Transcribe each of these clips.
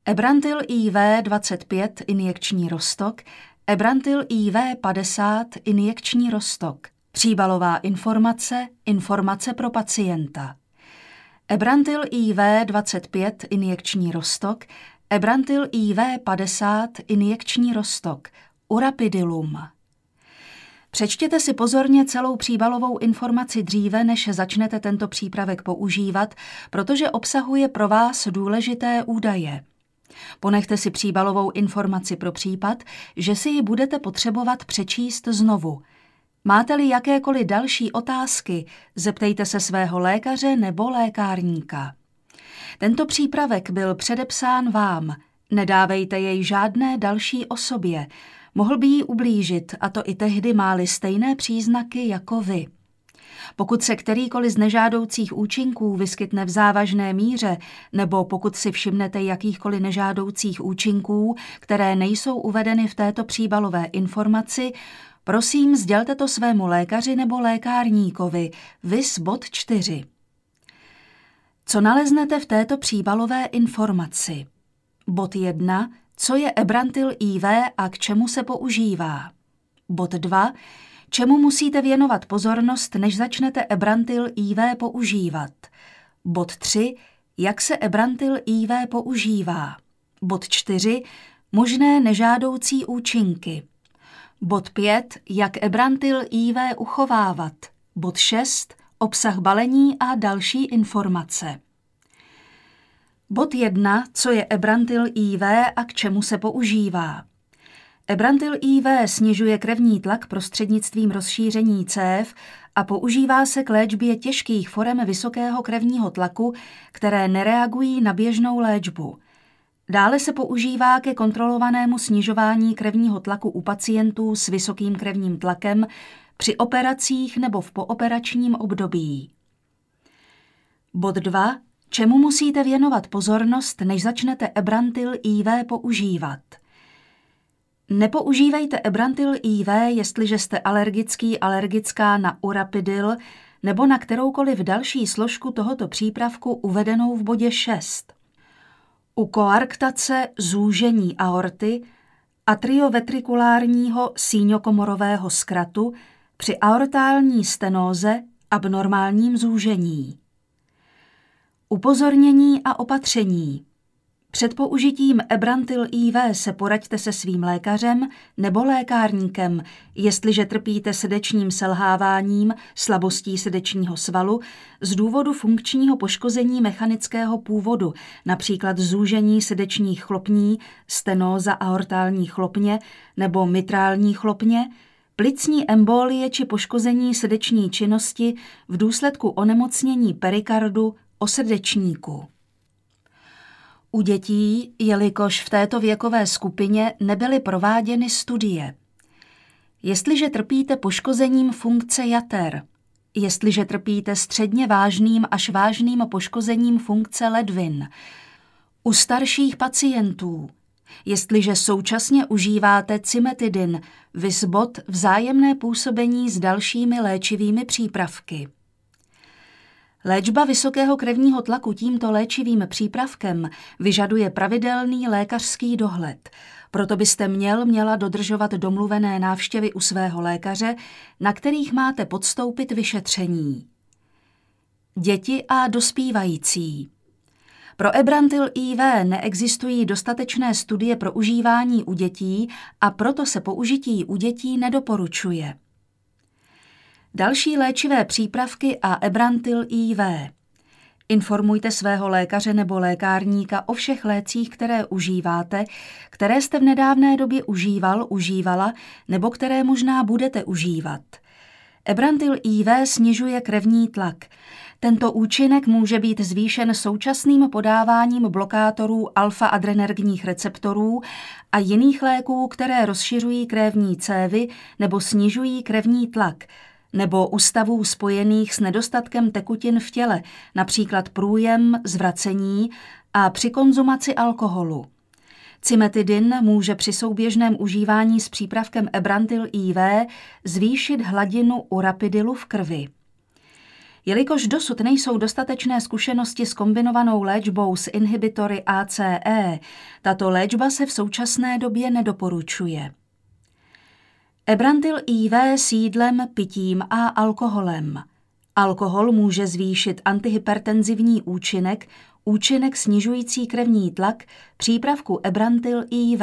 Ebrantyl IV 25 injekční roztok, Ebrantyl IV 50 injekční roztok. Příbalová informace, informace pro pacienta. Ebrantyl IV 25 injekční roztok, Ebrantyl IV 50 injekční roztok, Urapidilum. Přečtěte si pozorně celou příbalovou informaci dříve, než začnete tento přípravek používat, protože obsahuje pro vás důležité údaje. Ponechte si příbalovou informaci pro případ, že si ji budete potřebovat přečíst znovu. Máte-li jakékoliv další otázky, zeptejte se svého lékaře nebo lékárníka. Tento přípravek byl předepsán vám. Nedávejte jej žádné další osobě. Mohl by jí ublížit, a to i tehdy, má-li stejné příznaky jako vy. Pokud se kterýkoliv z nežádoucích účinků vyskytne v závažné míře, nebo pokud si všimnete jakýchkoliv nežádoucích účinků, které nejsou uvedeny v této příbalové informaci, prosím, sdělte to svému lékaři nebo lékárníkovi, viz bod 4. Co naleznete v této příbalové informaci? Bod 1. Co je Ebrantyl IV a k čemu se používá? Bod 2. Čemu musíte věnovat pozornost, než začnete Ebrantyl IV používat? Bod 3. Jak se Ebrantyl IV používá? Bod 4. Možné nežádoucí účinky. Bod 5. Jak Ebrantyl IV uchovávat? Bod 6. Obsah balení a další informace. Bod 1. Co je Ebrantyl IV a k čemu se používá? Ebrantyl IV snižuje krevní tlak prostřednictvím rozšíření cév a používá se k léčbě těžkých forem vysokého krevního tlaku, které nereagují na běžnou léčbu. Dále se používá ke kontrolovanému snižování krevního tlaku u pacientů s vysokým krevním tlakem při operacích nebo v pooperačním období. Bod 2. Čemu musíte věnovat pozornost, než začnete Ebrantyl IV používat? Nepoužívejte Ebrantyl IV, jestliže jste alergická na Urapidil nebo na kteroukoliv další složku tohoto přípravku uvedenou v bodě 6. U koarktace zúžení aorty, atrioventrikulárního síňokomorového zkratu, při aortální stenóze, abnormálním zúžení. Upozornění a opatření. Před použitím Ebrantyl IV se poraďte se svým lékařem nebo lékárníkem, jestliže trpíte srdečním selháváním, slabostí srdečního svalu z důvodu funkčního poškození mechanického původu, například zúžení srdečních chlopní, stenóza aortální chlopně nebo mitrální chlopně, plicní embolie či poškození srdeční činnosti v důsledku onemocnění perikardu osrdečníku. U dětí, jelikož v této věkové skupině nebyly prováděny studie. Jestliže trpíte poškozením funkce jater, jestliže trpíte středně vážným až vážným poškozením funkce ledvin, u starších pacientů, jestliže současně užíváte cimetidin, viz bod vzájemné působení s dalšími léčivými přípravky. Léčba vysokého krevního tlaku tímto léčivým přípravkem vyžaduje pravidelný lékařský dohled, proto byste měla dodržovat domluvené návštěvy u svého lékaře, na kterých máte podstoupit vyšetření. Děti a dospívající. Pro Ebrantyl IV neexistují dostatečné studie pro užívání u dětí a proto se použití u dětí nedoporučuje. Další léčivé přípravky a Ebrantyl IV. Informujte svého lékaře nebo lékárníka o všech lécích, které užíváte, které jste v nedávné době užívala nebo které možná budete užívat. Ebrantyl IV snižuje krevní tlak. Tento účinek může být zvýšen současným podáváním blokátorů alfa-adrenergních receptorů a jiných léků, které rozšiřují krevní cévy nebo snižují krevní tlak, nebo u stavů spojených s nedostatkem tekutin v těle, například průjem, zvracení a při konzumaci alkoholu. Cimetidin může při souběžném užívání s přípravkem Ebrantyl IV zvýšit hladinu Urapidilu v krvi. Jelikož dosud nejsou dostatečné zkušenosti s kombinovanou léčbou s inhibitory ACE, tato léčba se v současné době nedoporučuje. Ebrantyl IV s jídlem, pitím a alkoholem. Alkohol může zvýšit antihypertenzivní účinek snižující krevní tlak přípravku Ebrantyl IV.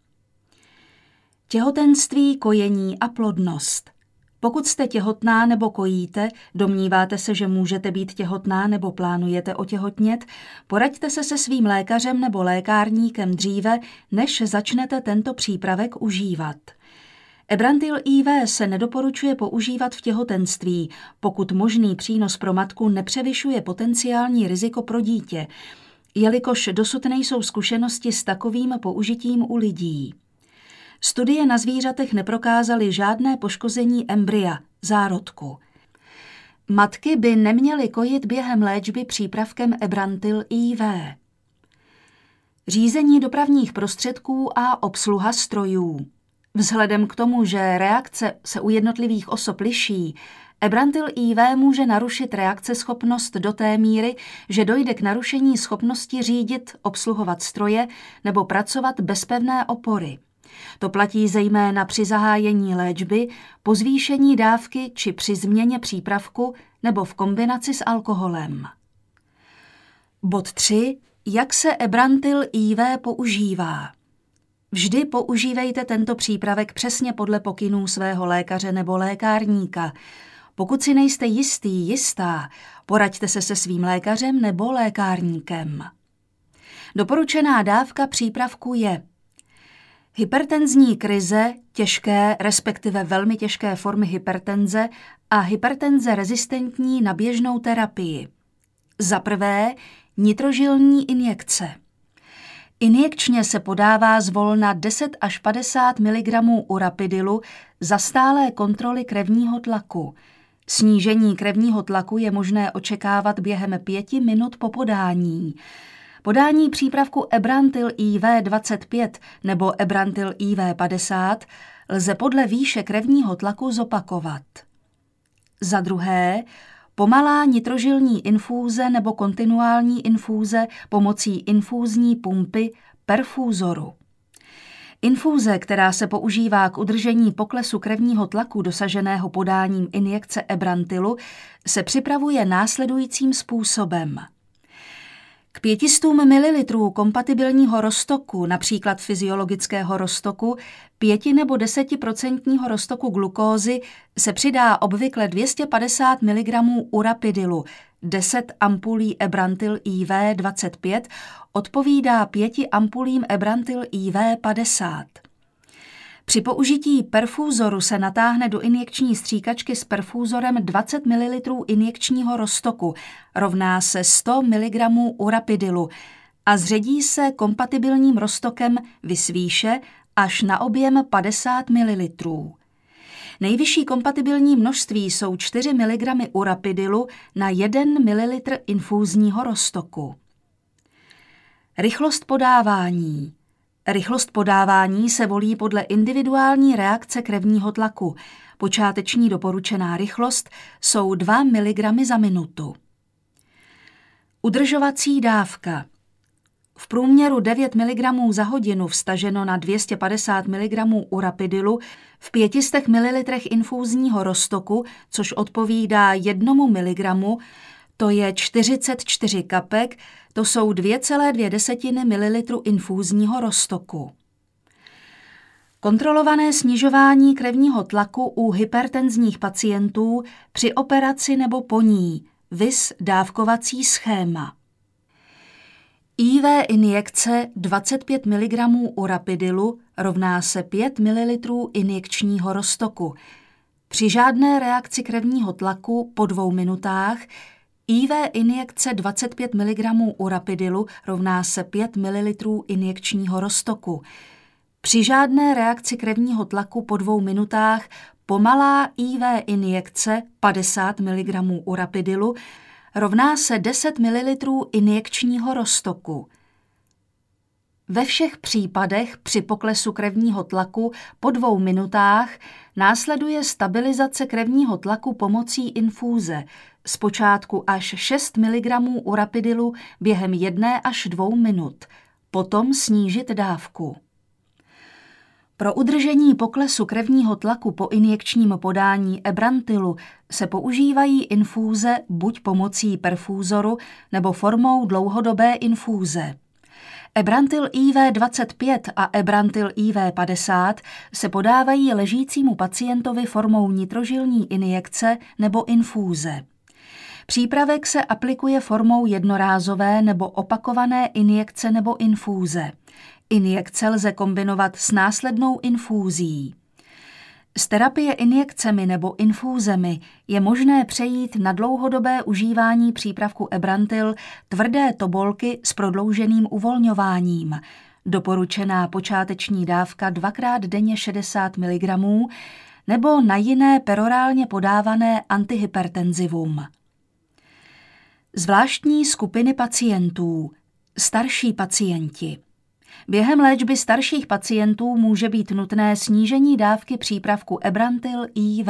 Těhotenství, kojení a plodnost. Pokud jste těhotná nebo kojíte, domníváte se, že můžete být těhotná nebo plánujete otěhotnět, poraďte se svým lékařem nebo lékárníkem dříve, než začnete tento přípravek užívat. Ebrantyl IV se nedoporučuje používat v těhotenství, pokud možný přínos pro matku nepřevyšuje potenciální riziko pro dítě, jelikož dosud nejsou zkušenosti s takovým použitím u lidí. Studie na zvířatech neprokázaly žádné poškození embrya, zárodku. Matky by neměly kojit během léčby přípravkem Ebrantyl IV. Řízení dopravních prostředků a obsluha strojů. Vzhledem k tomu, že reakce se u jednotlivých osob liší, Ebrantyl IV může narušit reakceschopnost do té míry, že dojde k narušení schopnosti řídit, obsluhovat stroje nebo pracovat bez pevné opory. To platí zejména při zahájení léčby, po zvýšení dávky či při změně přípravku nebo v kombinaci s alkoholem. Bod 3. Jak se Ebrantyl IV používá? Vždy používejte tento přípravek přesně podle pokynů svého lékaře nebo lékárníka. Pokud si nejste jistá, poraďte se svým lékařem nebo lékárníkem. Doporučená dávka přípravku je hypertenzní krize, těžké, respektive velmi těžké formy hypertenze a hypertenze rezistentní na běžnou terapii. Za prvé, nitrožilní injekce. Injekčně se podává zvolna 10 až 50 mg urapidilu za stálé kontroly krevního tlaku. Snížení krevního tlaku je možné očekávat během 5 minut po podání. Podání přípravku Ebrantyl IV 25 nebo Ebrantyl IV 50 lze podle výše krevního tlaku zopakovat. Za druhé, pomalá nitrožilní infúze nebo kontinuální infúze pomocí infúzní pumpy perfúzoru. Infúze, která se používá k udržení poklesu krevního tlaku dosaženého podáním injekce Ebrantylu, se připravuje následujícím způsobem. K 500 ml kompatibilního roztoku, například fyziologického roztoku, 5 nebo 10% roztoku glukózy se přidá obvykle 250 mg urapidilu, 10 ampulí Ebrantyl IV 25 odpovídá 5 ampulím Ebrantyl IV 50. Při použití perfúzoru se natáhne do injekční stříkačky s perfúzorem 20 ml injekčního roztoku, rovná se 100 mg urapidilu a zředí se kompatibilním roztokem vysvýše až na objem 50 ml. Nejvyšší kompatibilní množství jsou 4 mg urapidilu na 1 ml infúzního roztoku. Rychlost podávání. Rychlost podávání se volí podle individuální reakce krevního tlaku. Počáteční doporučená rychlost jsou 2 mg za minutu. Udržovací dávka. V průměru 9 mg za hodinu vstaženo na 250 mg urapidilu v 500 ml infúzního roztoku, což odpovídá 1 mg, to je 44 kapek, to jsou 2,2 ml infúzního roztoku. Kontrolované snižování krevního tlaku u hypertenzních pacientů při operaci nebo po ní, viz dávkovací schéma. IV injekce 25 mg urapidilu rovná se 5 ml injekčního roztoku. Při žádné reakci krevního tlaku po 2 minutách IV injekce 25 mg urapidilu rovná se 5 ml injekčního roztoku. Při žádné reakci krevního tlaku po 2 minutách pomalá IV injekce 50 mg urapidilu rovná se 10 ml injekčního roztoku. Ve všech případech při poklesu krevního tlaku po 2 minutách následuje stabilizace krevního tlaku pomocí infúze, zpočátku až 6 mg urapidilu během 1 až 2 minut, potom snížit dávku. Pro udržení poklesu krevního tlaku po injekčním podání ebrantilu se používají infúze buď pomocí perfúzoru nebo formou dlouhodobé infúze. Ebrantil IV25 a ebrantil IV50 se podávají ležícímu pacientovi formou nitrožilní injekce nebo infúze. Přípravek se aplikuje formou jednorázové nebo opakované injekce nebo infúze. Injekce lze kombinovat s následnou infúzí. Z terapie injekcemi nebo infúzemi je možné přejít na dlouhodobé užívání přípravku ebrantil tvrdé tobolky s prodlouženým uvolňováním. Doporučená počáteční dávka 2x denně 60 mg nebo na jiné perorálně podávané antihypertenzivum. Zvláštní skupiny pacientů. Starší pacienti. Během léčby starších pacientů může být nutné snížení dávky přípravku ebrantil IV.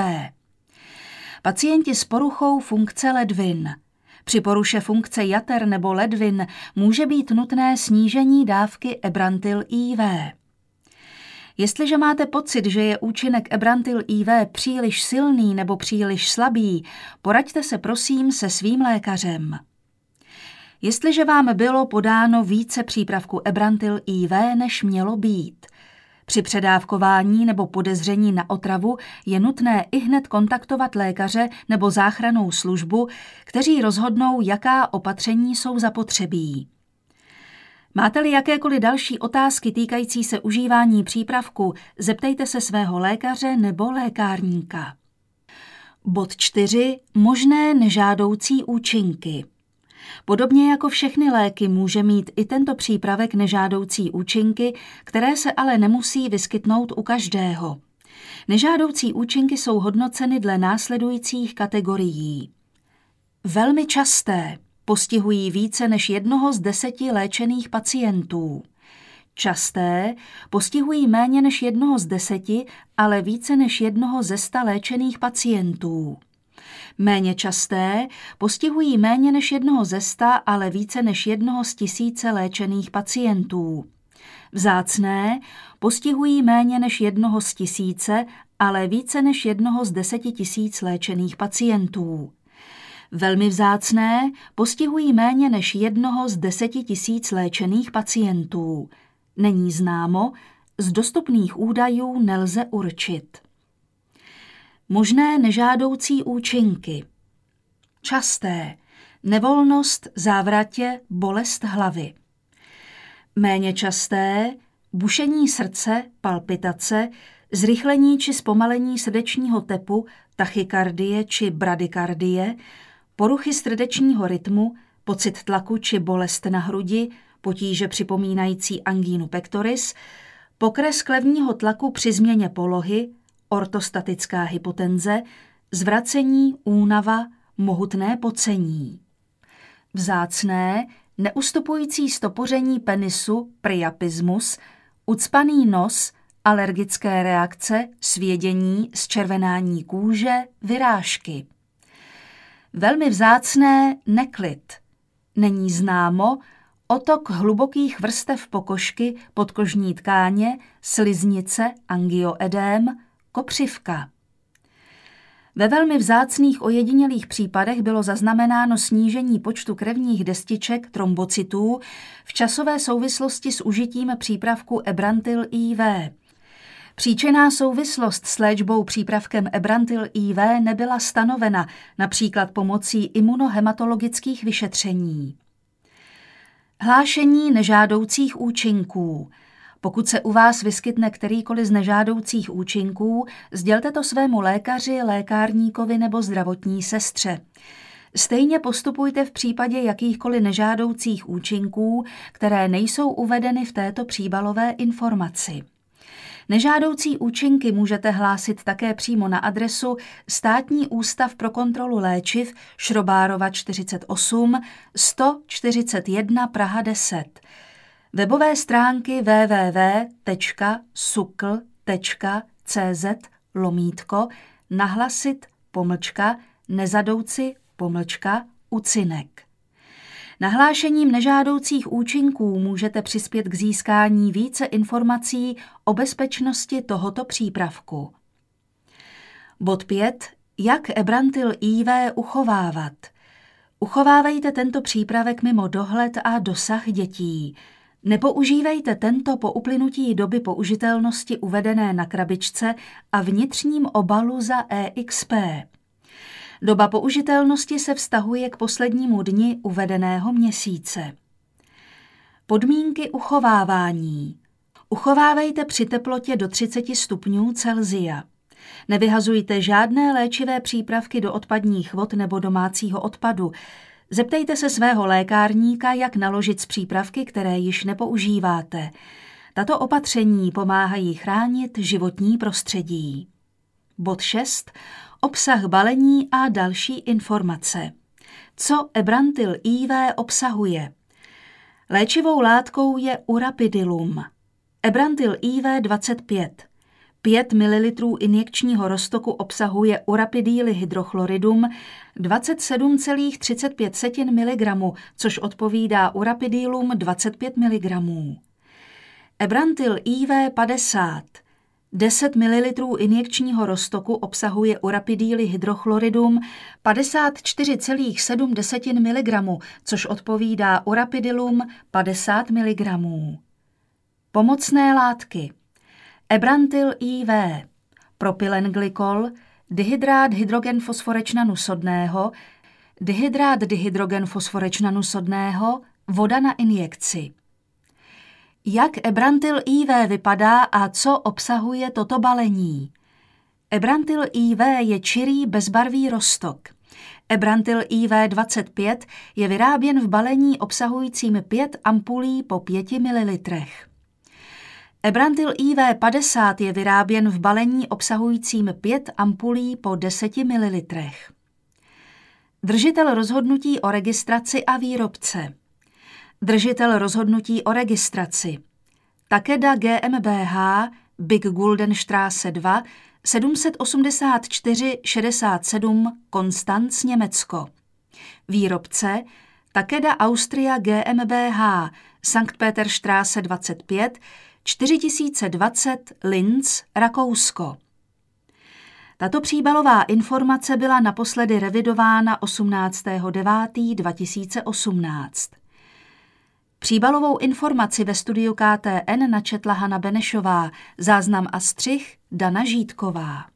Pacienti s poruchou funkce ledvin. Při poruše funkce jater nebo ledvin může být nutné snížení dávky ebrantil IV. Jestliže máte pocit, že je účinek ebrantil IV příliš silný nebo příliš slabý, poraďte se prosím se svým lékařem. Jestliže vám bylo podáno více přípravku ebrantil IV, než mělo být, při předávkování nebo podezření na otravu je nutné ihned kontaktovat lékaře nebo záchrannou službu, kteří rozhodnou, jaká opatření jsou zapotřebí. Máte-li jakékoliv další otázky týkající se užívání přípravku, zeptejte se svého lékaře nebo lékárníka. Bod 4. Možné nežádoucí účinky. Podobně jako všechny léky může mít i tento přípravek nežádoucí účinky, které se ale nemusí vyskytnout u každého. Nežádoucí účinky jsou hodnoceny dle následujících kategorií. Velmi časté, postihují více než 1 z 10 léčených pacientů. Časté, postihují méně než 1 z 10, ale více než 1 ze 100 léčených pacientů. Méně časté, postihují méně než 1 ze 100, ale více než 1 z 1000 léčených pacientů. Vzácné, postihují méně než 1 z 1000, ale více než 1 z 10 000 léčených pacientů. Velmi vzácné, postihují méně než 1 z 10 000 léčených pacientů. Není známo, z dostupných údajů nelze určit. Možné nežádoucí účinky. Časté. Nevolnost, závratě, bolest hlavy. Méně časté. Bušení srdce, palpitace, zrychlení či zpomalení srdečního tepu, tachykardie či bradykardie, poruchy srdečního rytmu, pocit tlaku či bolest na hrudi, potíže připomínající angínu pectoris, pokres krevního tlaku při změně polohy, ortostatická hypotenze, zvracení, únava, mohutné pocení. Vzácné, neustupující stopoření penisu, priapismus, ucpaný nos, alergické reakce, svědění, zčervenání kůže, vyrážky. Velmi vzácné, neklid. Není známo, otok hlubokých vrstev pokožky, podkožní tkáně, sliznice, angioedém, kopřivka. Ve velmi vzácných ojedinělých případech bylo zaznamenáno snížení počtu krevních destiček trombocytů v časové souvislosti s užitím přípravku ebrantil IV. Příčinná souvislost s léčbou přípravkem ebrantil IV nebyla stanovena, například pomocí imunohematologických vyšetření. Hlášení nežádoucích účinků. Pokud se u vás vyskytne kterýkoliv z nežádoucích účinků, sdělte to svému lékaři, lékárníkovi nebo zdravotní sestře. Stejně postupujte v případě jakýchkoliv nežádoucích účinků, které nejsou uvedeny v této příbalové informaci. Nežádoucí účinky můžete hlásit také přímo na adresu Státní ústav pro kontrolu léčiv Šrobárova 48 141 Praha 10. Webové stránky www.sukl.cz/nahlasit-nezadouci /ucinek. Nahlášením nežádoucích účinků můžete přispět k získání více informací o bezpečnosti tohoto přípravku. Bod 5. Jak Ebrantyl IV uchovávat? Uchovávejte tento přípravek mimo dohled a dosah dětí. Nepoužívejte tento po uplynutí doby použitelnosti uvedené na krabičce a vnitřním obalu za EXP. Doba použitelnosti se vztahuje k poslednímu dni uvedeného měsíce. Podmínky uchovávání. Uchovávejte při teplotě do 30 stupňů Celsia. Nevyhazujte žádné léčivé přípravky do odpadních vod nebo domácího odpadu. Zeptejte se svého lékárníka, jak naložit s přípravky, které již nepoužíváte. Tato opatření pomáhají chránit životní prostředí. Bod 6. Obsah balení a další informace. Co Ebrantyl IV obsahuje? Léčivou látkou je urapidilum. Ebrantyl IV 25. 5 ml injekčního roztoku obsahuje urapidílhydrochloridum 27,35 mg, což odpovídá urapidilum 25 mg. Ebrantyl IV 50. 10 ml injekčního roztoku obsahuje urapidílhydrochloridum 54,7 mg, což odpovídá urapidilum 50 mg. Pomocné látky. Ebrantyl IV, propylenglykol, dihydrát hydrogenfosforečnanu sodného, dihydrát dihydrogenfosforečnanu sodného, voda na injekci. Jak Ebrantyl IV vypadá a co obsahuje toto balení? Ebrantyl IV je čirý bezbarvý roztok. Ebrantyl IV 25 je vyráběn v balení obsahujícím 5 ampulí po 5 ml. Ebrantyl IV 50 je vyráběn v balení obsahujícím 5 ampulí po 10 ml. Držitel rozhodnutí o registraci a výrobce. Držitel rozhodnutí o registraci. Takeda GmbH, Big Guldenstraße 2, 784 67 Konstanz, Německo. Výrobce Takeda Austria GmbH, Sankt Peterstraße 25, 4020 Linz, Rakousko. Tato příbalová informace byla naposledy revidována 18.9.2018. Příbalovou informaci ve studiu KTN načetla Hana Benešová, záznam a střih Dana Žítková.